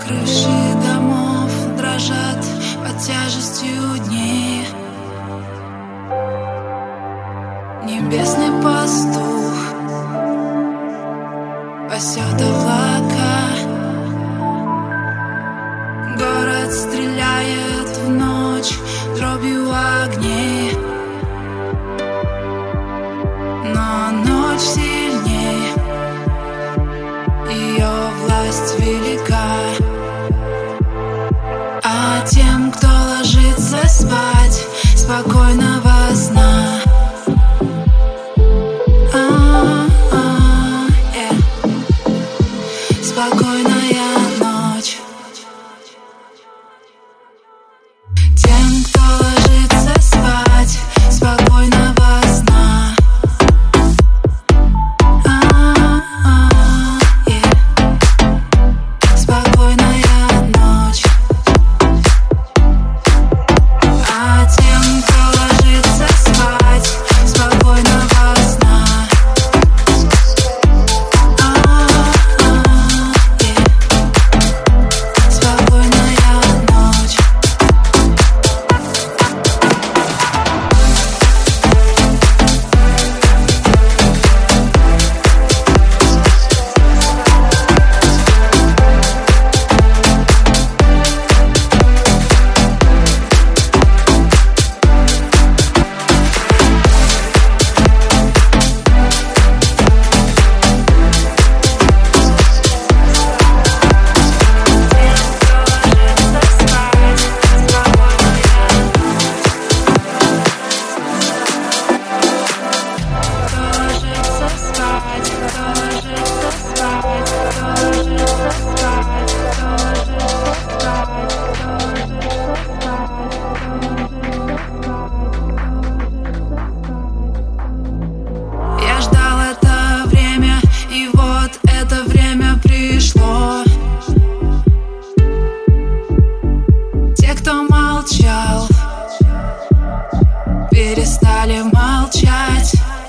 Крыши домов дрожат под тяжестью дней. Небесный пастух пасет облака. Город стреляет в ночь дробью огней, но ночь сильней, ее власть велика. А тем, кто ложится спать, спокойного сна. Спокойная ночь. Тем, кто ложится спать, спокойного сна. Спокойная ночь. А тем, кто ложится спать, спокойного сна. Я ждал это время, и вот это время пришло. Те, кто молчал, перестали молчать.